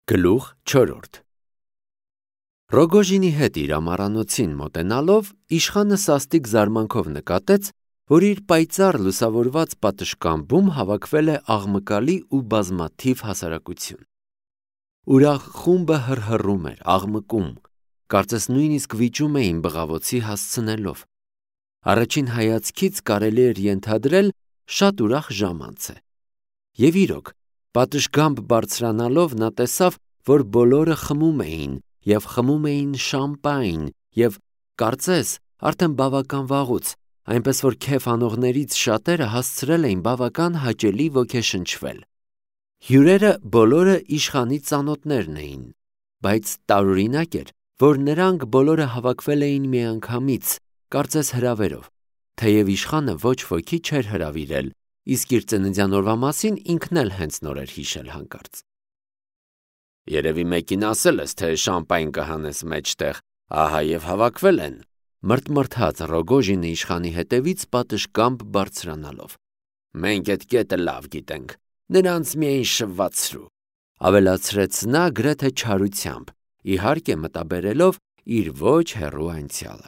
Գլուխ 4 Ռոգոժինի հետ իր ամառանոցին մոտենալով իշխանը սաստիկ զարմանքով նկատեց, որ իր պայծառ լուսավորված պատշգամբում հավաքվել է աղմկալի ու բազմաթիվ հասարակություն։ Ուրախ խումբը հռհռում էր, աղմկում, կարծես նույնիսկ վիճում էին բղավոցի հասցնելով։ Առաջին հայացքից կարելի էր ենթադրել շատ ուրախ ժամանց է։ Եվ իրոք, պատշգամբ բարձրանալով նա տեսավ, որ բոլորը խմում էին և խմում էին շամպայն և կարծես արդեն բավական վաղուց, այնպես որ քեֆ անողներից շատերը հասցրել էին բավական հաճելի ոգեշնչվել։ Հյուրերը բոլորը իշխանի ծանոթներն էին, բայց տարօրինակ էր, որ նրանք բոլորը հավաքվել էին միանգամից, կարծես հրավերով, թեև իշխանը ոչ ոքի չէր հրավիրել, իսկ իր ծննդյան օրվա մասին ինքն էլ հենց նոր էր հիշել հանկարծ։ Երևի մեկին ասել ես, թե շամպայն կհանես մեջտեղ, ահա և հավաքվել են, մրթմրթաց Ռոգոժինը իշխանի հետևից պատշգամբ բարձրանալով։ Մենք էդ կետը լավ գիտենք, նրանց միայն շվվացրու, ավելացրեց նա գրեթե չարությամբ, իհարկե մտաբերելով իր ոչ հեռու անցյալը։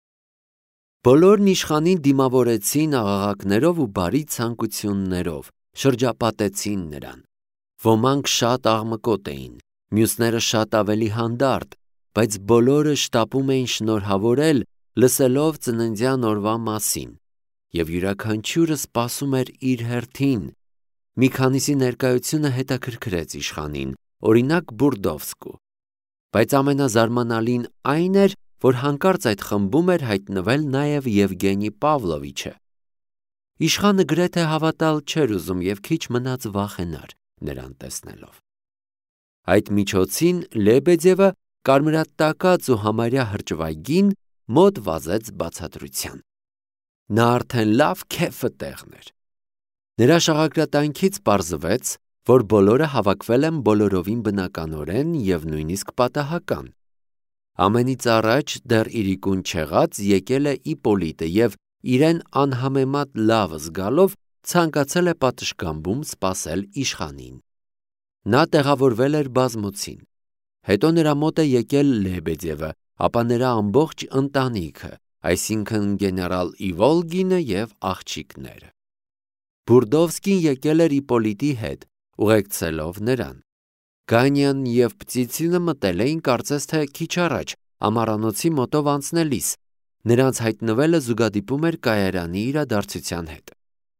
Բոլորն իշխանին դիմավորեցին աղաղակներով ու բարի ցանկություններով, շրջապատեցին նրան։ Ոմանք շատ աղմկոտ էին, մյուսները շատ ավելի հանդարտ, բայց բոլորը շտապում էին շնորհավորել, լսելով ծննդյան օրվա մասին, և յուրաքանչյուրը սպասում էր իր հերթին։ Մի քանիսի ներկայությունը հետաքրքրեց իշխանին, օրինակ Բուրդովսկու, բայց ամենազարմանալին այն էր, որ հանկարծ այդ խմբում էր հայտնվել նաև Եվգենի Պավլովիչը։ Իշխանը գրեթե հավատալ չէր ուզում և քիչ մնաց վախենար նրան տեսնելով։ Այդ միջոցին Լեբեդևը կարմրատակած ու համարյա հրճվագին մոտ վազեց բացատրության։ Նա արդեն լավ քեֆը տեղն էր։ Նրա շաղակրատանքից պարզվեց, որ բոլորը հավաքվել են բոլորովին բնականորեն և նույնիսկ պատահական։ Ամենից առաջ դեռ իրիկուն չեղած եկել է Իպոլիտը և իրեն անհամեմատ լավ զգալով ցանկացել է պատշգամբում սպասել իշխանին։ Նա տեղավորվել էր բազմոցին։ Հետո նրա մոտ է եկել Լեբեդևը, ապա նրա ամբողջ ընտանիքը, այսինքն գեներալ Իվոլգինը և աղջիկները։ Բուրդովսկին եկել էր Իպոլիտի հետ, ուղեկցելով նրան։ Գանյան և Պտիցինը մտել էին կարծես թե քիչ առաջ, ամառանոցի մոտով անցնելիս, նրանց հայտնվելը զուգադիպում էր կայարանի իրադարձության հետ։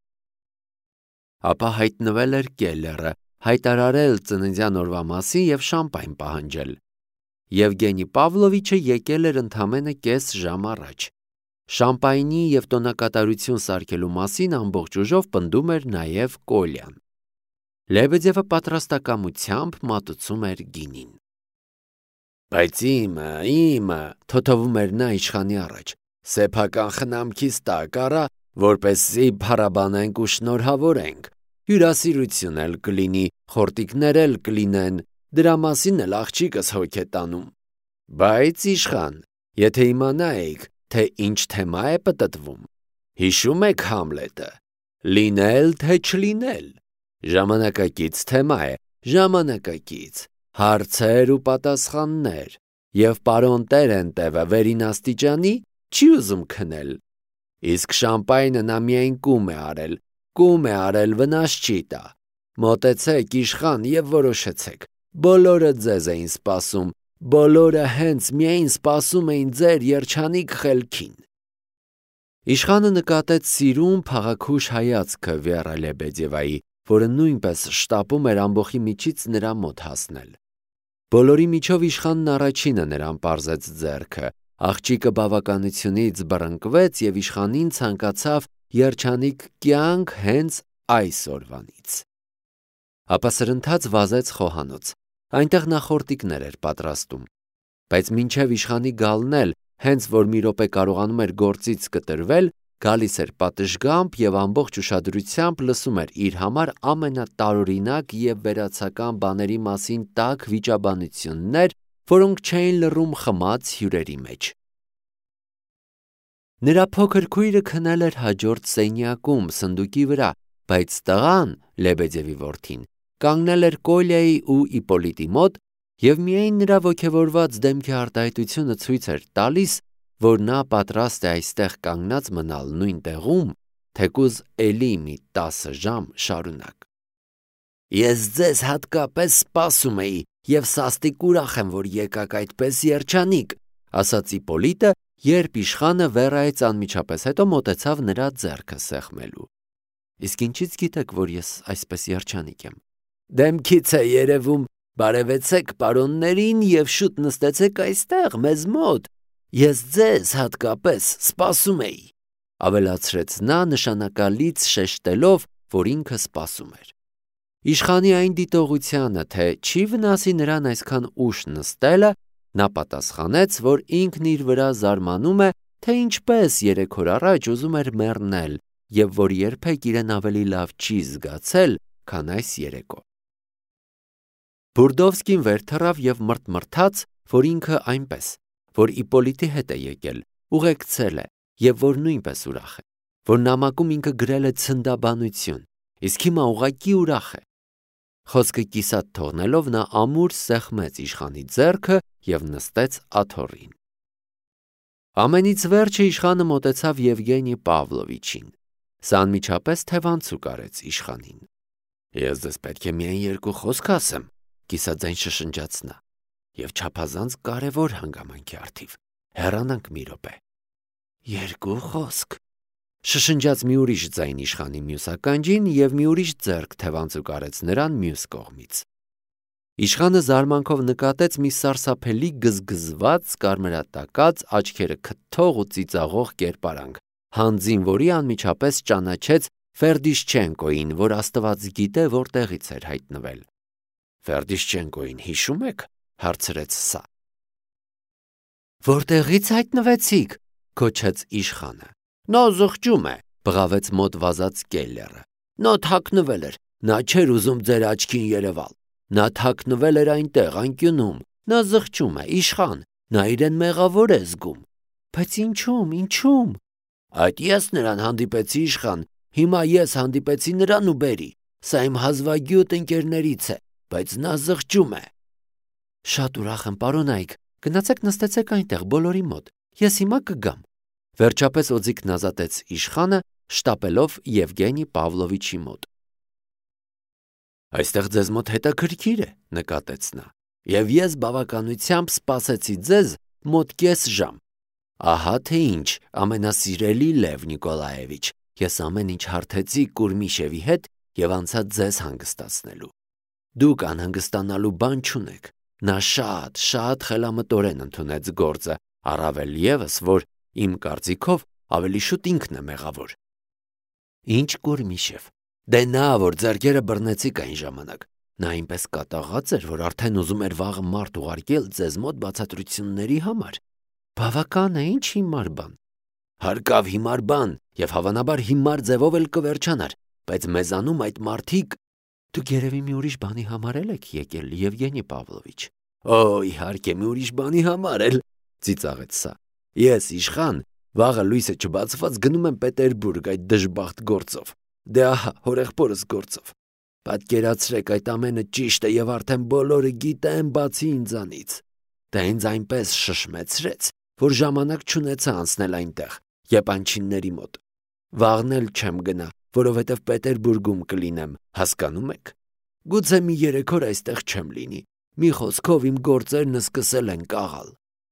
Ապա հայտնվել էր Կելլերը, հայտարարել ծննդյան օրվա մասին և շամպայն պահանջել։ Եվգենի Պավլովիչը եկել էր ընդամենը կես ժամ առաջ։ Շամպայնի և տոնակատարություն սարքելու մասին ամբողջ ուժով պնդում էր նաև Կոլյան։ Լեբեդևը պատրաստակամությամբ մատուցում էր գինին։ Բայց իմը, թոթվում էր նա իշխանի առաջ, սեփական խնամքից տակ առա, որպեսզի փառաբանենք ու շնորհավորենք, հյուրասիրություն էլ կլինի, խորտիկներ էլ կլինեն, դրա մասին էլ աղջիկս հոգ է տանում։ Բայց իշխան, եթե իմանայիք, թե ինչ թեմա է պտտվում, հիշում եք Համլետը, լինել թե չլինել, ժամանակակից թեմա է, ժամանակակից, հարցեր ու պատասխաններ, և պարոն Տերենտևը վերին աստիճանի չի ուզում քնել, իսկ շամպայնը նա միայն կում է արել, վնաս չի տա, մոտեցեք իշխան և որոշեցեք, բոլորը ձեզ էին սպասում, բոլորը հենց միայն սպասում էին ձեր երջանիկ խելքին։ Իշխանը նկատեց սիրուն փաղաքուշ հայացքը Վիերա Լեբեդևայի, որը նույնպես շտապում էր ամբոխի միջից նրա մոտ հասնել։ Բոլորի միջով իշխանն առաջինը նրան պարզեց ձեռքը, աղջիկը բավականությունից բռնկվեց և իշխանին ցանկացավ երջանիկ կյանք հենց այս օրվանից։ Ապա սրընթաց վազեց խոհանոց, այնտեղ նա խորտիկներ էր պատրաստում, բայց մինչև իշխանի գալն էլ, հենց որ մի րոպե կարողանում էր գործից կտրվել, գալիս էր պատշգամբ և ամբողջ ուշադրությամբ լսում էր իր համար ամենատարօրինակ և վերացական բաների մասին տաք վիճաբանություններ, որոնք չէին լռում խմած հյուրերի մեջ։ Նրա փոքր քույրը քնել էր հաջորդ սենյակում, սնդուկի վրա, բայց տղան, Լեբեդևի որդին, կանգնել էր Կոլյայի ու Իպոլիտի մոտ և միայն նրա ոգևորված դեմքի արտահայտությունը ցույց էր տալիս, որ նա պատրաստ է այստեղ կանգնած մնալ նույն տեղում, թեկուզ էլի մի 10 ժամ շարունակ։ «Ես ձեզ հատկապես սպասում էի և սաստիկ ուրախ եմ, որ եկաք այդպես երջանիկ», ասաց Իպոլիտը, երբ իշխանը Վերայից անմիջապես հետո մոտեցավ նրա ձեռքը սեղմելու։ «Իսկ ինչից գիտեք, որ ես այսպես երջանիկ եմ»։ «Դեմքից է երևում, բարևեցեք պարոններին և շուտ նստեցեք այստեղ մեզ մոտ, ես ձեզ հատկապես սպասում էի», ավելացրեց նա նշանակալից շեշտելով, որ ինքը սպասում էր։ Իշխանի այն դիտողությանը, թե չի վնասի նրան այսքան ուշ նստելը, նա պատասխանեց, որ ինքն իր վրա զարմանում է, թե ինչպես 3 օր առաջ ուզում էր մեռնել և որ երբեք իրեն ավելի լավ չի զգացել, քան այս երեկո։ Բուրդովսկին վեր թռավ և մռթմռթաց, որ ինքը այնպես, որ Իպոլիտի հետ է եկել, ուղեկցել է և որ նույնպես ուրախ է, որ նամակում ինքը գրել է ցնդաբանություն, իսկ հիմա ուղղակի ուրախ է։ Խոսքը կիսատ թողնելով նա ամուր սեղմեց իշխանի ձեռքը և նստեց աթոռին։ Ամենից վերջը իշխանը մոտեցավ Եվգենի Պավլովիչին։ Սա անմիջապես թևանցուկ արեց իշխանին։ «Ես ձեզ պետք է միայն 2 խոսք ասեմ», կիսաձայն շշնջաց նա, «և չափազանց կարևոր հանգամանքի առթիվ, հեռանանք մի րոպե»։ 2 խոսք, շշնջաց մի ուրիշ ձայն իշխանի մյուս ականջին և մի ուրիշ ձեռք թևանցուկ արեց նրան մյուս կողմից։ Իշխանը զարմանքով նկատեց մի սարսափելի գզգզված, կարմրատակած, աչքերը քթող ու ծիծաղող կերպարանք, հանձին որի անմիջապես ճանաչեց Ֆերդիշչենկոին, որ Աստված գիտե որտեղից էր հայտնվել։ «Ֆերդիշչենկոին հիշում եք», հարցրեց սա։ «Որտեղից հայտնվեցիք», քոչեց իշխանը։ «Նա զղջում է», բղավեց մոտ վազած Կելլերը։ «Նա թաքնվել էր, նա չէր ուզում ձեր աչքին երևալ։ Նա թաքնվել էր այնտեղ, անկյունում, նա զղջում է, իշխան, նա իրեն մեղավոր է զգում»։ «Բայց ինչու՞մ»։ «Այդ ես նրան հանդիպեցի, իշխան, հիմա ես հանդիպեցի նրան ու բերի, սա իմ հազվագյուտ ընկերներից է, բայց նա զղջում է»։ «Շատ ուրախ եմ, պարոն Այք, գնացեք նստեցեք այնտեղ բոլորի մոտ, ես հիմա կգամ», վերջապես օձիքն ազատեց իշխանը, շտապելով Եվգենի Պավլովիչի մոտ։ «Այստեղ ձեզ մոտ հետաքրքիր է», նկատեց նա, «և ես բավականությամբ սպասեցի ձեզ մոտ կես ժամ։ Ահա թե ինչ, ամենասիրելի Լև Նիկոլաևիչ, ես ամեն ինչ հարթեցի Կուրմիշևի հետ և անցա ձեզ հանգստացնելու։ Դուք անհանգստանալու բան չունեք։ Նա շատ խելամտորեն ընդունեց գործը, առավել ևս, որ իմ կարծիքով ավելի շուտ ինքն է մեղավոր»։ «Ինչ Կուրմիշև, դե նա, որ ձեռքերը բռնեցիք այն ժամանակ, նա այնպես կատաղած էր, որ արդեն ուզում էր վաղը մարդ ուղարկել ձեզ մոտ բացատրությունների համար։ Բավական է, ինչ հիմար բան։ Հարկավ հիմար բան և հավանաբար հիմար ձևով էլ կվերջանար, բայց մեզանում այդ մարդիկ։ Դուք երևի մի ուրիշ բանի համար եք եկել, Եվգենի Պավլովիչ։ Օ, իհարկե, մի ուրիշ բանի համար էլ, ծիծաղեց սա։ Ես իշխան, վաղը լույսը չբացված գնում եմ Պետերբուրգ այդ դժբախտ գործով։ Դե ահա, հորեղբորս գործով։ Պատկերացրեք, այդ ամենը ճիշտ է և արդեն բոլորը գիտեն բացի ինձանից։ Դա ինձ այնպես շշմեցրեց, որ ժամանակ չունեցա անցնել այնտեղ, եպանչինների մոտ։ Վաղն էլ չեմ գնա, որովհետև Պետերբուրգում կլինեմ, հասկանում եք։ Գուցե մի 3 օր այստեղ չեմ լինի։ Մի խոսքով իմ գործերն սկսել են կաղալ։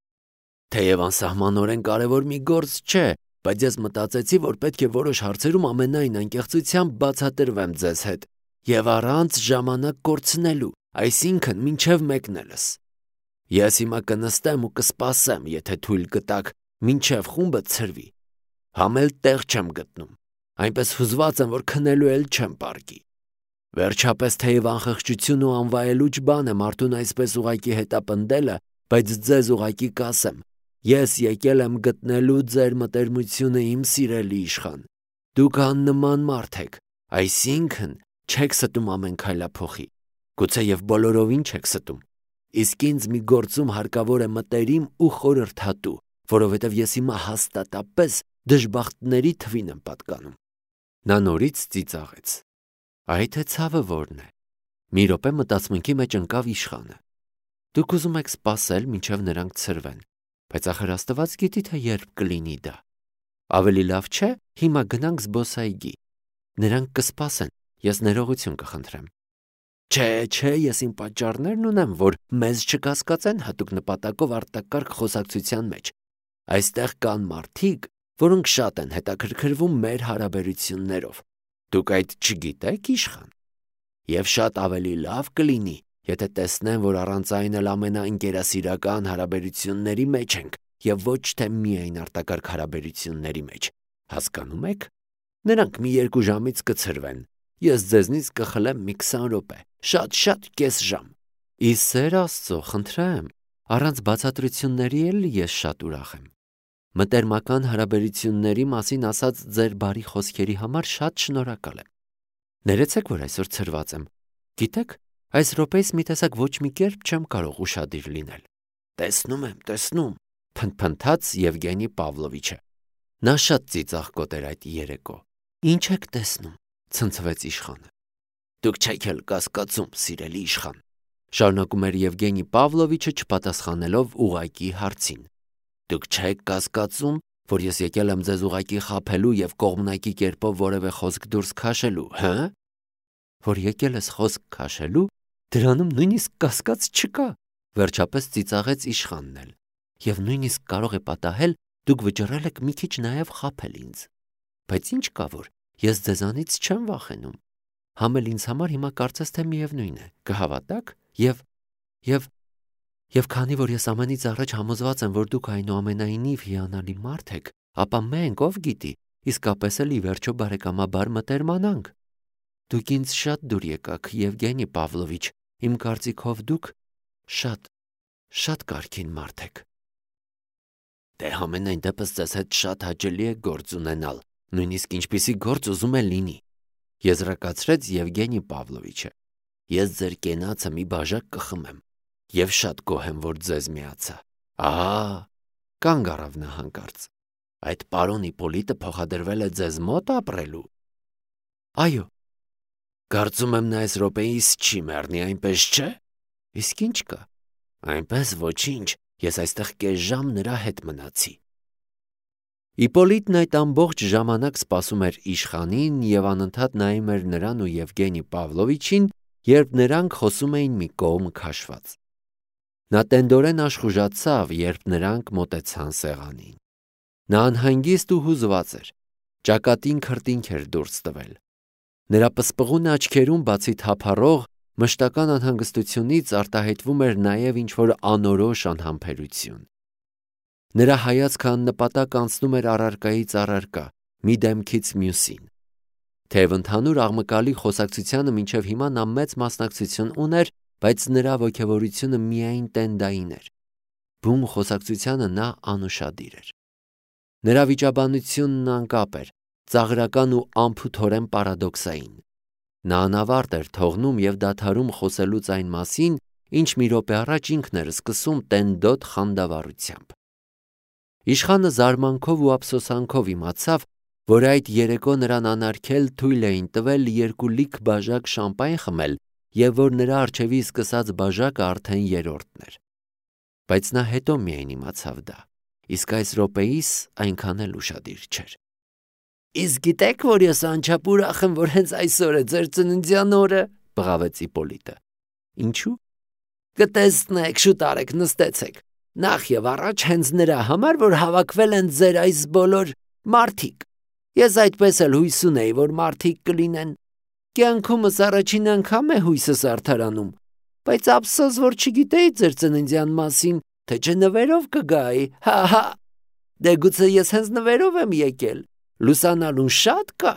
Թեև անսահմանորեն կարևոր մի գործ չէ, բայց ես մտածեցի, որ պետք է որոշ հարցերում ամենայն անկեղծությամբ բացատրվեմ ձեզ հետ և առանց ժամանակ կորցնելու, այսինքն մինչև մեկնելս։ Ես հիմա կնստեմ ու կսպասեմ, եթե թույլ կտաք, մինչև խումբը ցրվի։ Համ էլ տեղ չեմ գտնում։ Այնպես հուզված եմ, որ քնելու էլ չեմ պարկի։ Վերջապես, թեև անխղճություն ու անվայելուչ բան է մարդուն այսպես ուղակի հետապնդելը, բայց ձեզ ուղակի կասեմ, ես եկել եմ գտնելու ձեր մտերմությունը, իմ սիրելի իշխան։ Դուք աննման մարդ եք, այսինքն չեք ստում ամեն քայլափոխի, գուցե և բոլորովին չեք ստում։ Իսկ ինձ մի գործում հարկավոր է մտերիմ ու խորհրդատու, որովհետև ես հիմա հաստատապես դժբախտների թվին եմ պատկանում։ Նա նորից ծիծաղեց։ Այ թե ցավը որն է։ Մի րոպե մտածմունքի մեջ ընկավ իշխանը։ Դուք ուզում եք սպասել, մինչև նրանք ցրվեն, բայց ախր Աստված գիտի, թե երբ կլինի դա։ Ավելի լավ չէ, հիմա գնանք զբոսայգի։ Նրանք կսպասեն, ես ներողություն կխնդրեմ։ Չէ, ես իմ պատճառներն ունեմ, որ մեզ չկասկածեն հատուկ նպատակով արտակարգ խոսակցության մեջ։ Այստեղ կան մարդիկ, որոնք շատ են հետաքրքրվում մեր հարաբերություններով։ Դուք այդ չգիտեք, իշխան։ Եվ շատ ավելի լավ կլինի, եթե տեսնեն, որ առանց այն էլ ամենաընկերասիրական հարաբերությունների մեջ ենք եւ ոչ թե միայն արտակարգ հարաբերությունների մեջ։ Հասկանում եք։ Նրանք մի 2 ժամից կցրվեն։ Ես ձեզնից կխլեմ մի 20 րոպե, շատ կես ժամ։ Ի սեր Աստծո, խնդրեմ, առանց բացատրությունների էլ ես շատ ուրախ եմ։ Մտերմական հարաբերությունների մասին ասած ձեր բարի խոսքերի համար շատ շնորհակալ եմ։ Ներեցեք, որ այսօր ցրված եմ։ Գիտեք, այս րոպեից մի տեսակ ոչ մի կերպ չեմ կարող ուշադիր լինել։ Տեսնում եմ, փնթփնթաց Եվգենի Պավլովիչը։ Նա շատ ծիծաղկոտ էր այդ երեկո։ Ինչ եք տեսնում, ցնցվեց իշխանը։ Դուք չեք էլ կասկածում, սիրելի իշխան, շարունակում էր Եվգենի Պավլովիչը չպատասխանելով ուղղակի հարցին։ Դուք չեք կասկածում, որ ես եկել եմ ձեզ ուղղակի խաբելու եւ կողմնակի կերպով որևէ խոսք դուրս քաշելու, հը՞։ Որ եկել ես խոսք քաշելու, դրանում նույնիսկ կասկած չկա, վերջապես ծիծաղեց իշխանն էլ։ Եվ նույնիսկ կարող է պատահել, դուք վճռել եք մի քիչ նաեւ խաբել ինձ։ Բայց ինչ կա որ, ես ձեզանից չեմ վախենում։ Համ էլ ինձ համար հիմա կարծես թե միևնույն է, կհավատաք, եւ քանի որ ես ամենից առաջ համոզված եմ, որ դուք այնուամենայնիվ հիանալի մարդ եք, ապա մենք, ով գիտի, իսկապես էլ ի վերջո բարեկամաբար մտերմանանք։ Դուք ինձ շատ դուր եկաք, Եվգենի Պավլովիչ, իմ կարծիքով դուք շատ կարգին մարդ եք։ Դե համենայն դեպս ձեզ հետ շատ հաճելի է գործ ունենալ, նույնիսկ ինչպիսի գործ ուզում է լինի, եզրակացրեց Եվգենի Պավլովիչը։ Ես ձեր կենացը մի բաժակ կխմեմ եւ շատ գոհ եմ, որ ձեզ միացա։ Ահա, կանգ առավ նա հանկարծ։ Այդ պարոն Իպոլիտը փոխադրվել է ձեզ մոտ ապրելու։ Այո։ Կարծում եմ նա այս րոպեիս չի մեռնի, այնպես չէ։ Իսկ ինչ կա։ Այնպես ոչինչ, ես այստեղ կես ժամ նրա հետ մնացի։ Իպոլիտն այդ ամբողջ ժամանակ սպասում էր իշխանին եւ անընդհատ նայում էր նրան ու Եվգենի Պավլովիչին, երբ նրանք խոսում էին մի կողմ քաշված։ Նա տենդորեն աշխուժացավ, երբ նրանք մոտեցան սեղանին։ Նա անհանգիստ ու հուզված էր, ճակատին քրտինք էր դուրս տվել։ Նրա պսպղուն աչքերում բացի թափառող մշտական անհանգստությունից արտահայտվում էր նաև ինչ-որ անորոշ անհամբերություն։ Նրա հայացքը աննպատակ անցնում էր առարկայից առարկա, մի դեմքից մյուսին։ Թեև ընդհանուր աղմկալի խոսակցությանը մինչև հիմա նա մեծ մասնակցություն ուներ, բայց նրա ոգևորությունը միայն տենդային էր։ Բուն խոսակցությանը նա անուշադիր էր։ Նրա վիճաբանությունն անկապ էր, ծաղրական ու անփութորեն պարադոքսային։ Նա անավարտ էր թողնում եւ դադարում խոսելուց այն մասին, ինչ մի րոպե առաջ ինքն էր սկսում տենդոտ խանդավառությամբ։ Իշխանը զարմանքով ու ափսոսանքով իմացավ, որ այդ երեկո նրան անարգել թույլ էին տվել 2 լիք բաժակ շամպայն խմել եւ որ նրա առջևի սկսած բաժակը արդեն 3-րդն էր։ Բայց նա հետո միայն իմացավ դա, իսկ այս րոպեիս այնքան էլ ուշադիր չէր։ Իսկ գիտեք, որ ես անչափ ուրախ եմ, որ հենց այսօր է ձեր ծննդյան օրը, բղավեց Իպոլիտը։ Ինչու՞։ Կտեսնեք, շուտ արեք, նստեցեք։ Նախ եւ առաջ հենց նրա համար, որ հավաքվել են ձեր այս բոլոր մարդիկ։ Ես այդպես էլ հույս ունեի, որ մարդիկ կլինեն։ Կյանքումս առաջին անգամ է հույսս արդարանում, բայց ափսոս, որ չգիտեի ձեր ծննդյան մասին, թե չէ նվերով կգայի, հա։ Դե գուցե ես հենց նվերով եմ եկել, լուսանալուն շատ կա։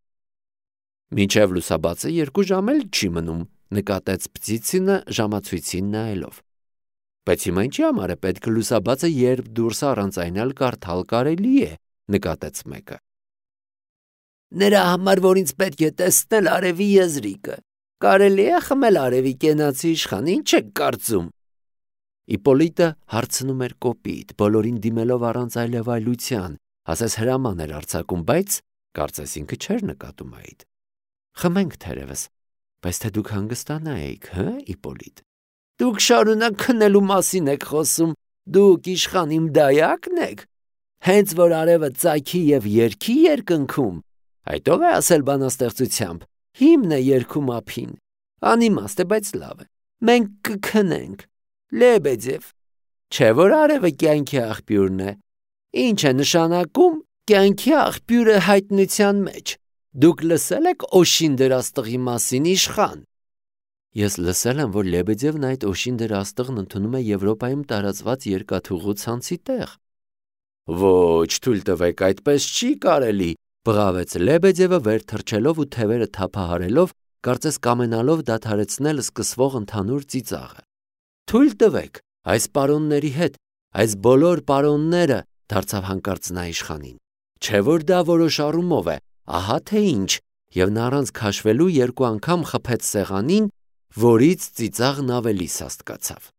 Մինչև լուսաբացը 2 ժամ էլ չի մնում, նկատեց Պտիցինը ժամացույցին նայելով։ Բայց հիմա ինչի համար է պետք լուսաբացը, երբ դուրս առանց այն էլ կարդալ կարելի է, նկատեց մեկը։ Նրա համար, որ ինձ պետք է տեսնել արևի եզրիկը, կարելի է խմել արևի կենացի իշխան, ինչ եք կարծում։ Իպոլիտը հարցնում էր կոպիտ, բոլորին դիմելով առանց այլևայլության, ասես հրաման էր արձակում, բայց կարծես ինքը չէր նկատում այդ։ Խմենք թերևս, Բայց թե դուք հանգստանայիք, Իպոլիտ։ Դուք շարունակ քնելու մասին եք խոսում, դուք իշխան իմ դայակն եք։ Հենց որ արևը ծագի եւ երգի երկնքում, այդ ով է ասել բանաստեղծությամբ, հիմն է երգում ափին։ Անիմաստ է, բայց լավ է։ Մենք կքնենք։ Լեբեդև։ Չէ որ արևը կյանքի աղբյուրն է։ Ինչ է նշանակում կյանքի աղբյուրը հայտնության մեջ։ Դուք լսել եք Օշին դրաստղի մասին, իշխան։ Ես լսել եմ, որ Լեբեդևն այդ Օշին դրաստղն ընդունում է Եվրոպայում տարածված երկաթուղու ցանցի տեղ։ Ոչ, թույլ տվեք, այդպես չի կարելի, բղավեց Լեբեդևը վեր թռչելով ու թևերը թափահարելով, կարծես կամենալով դադարեցնել սկսվող ընդհանուր ծիծաղը։ Թույլ տվեք, այս պարոնների հետ, այս բոլոր պարոնները, դարձավ հանկարծ նա իշխանին։ Չէ որ դա որոշ առումով է, ահա թե ինչ, եւ նա առանց քաշվելու երկու անգամ խփեց սեղանին, որից ծիծաղն ավելի սաստկացավ։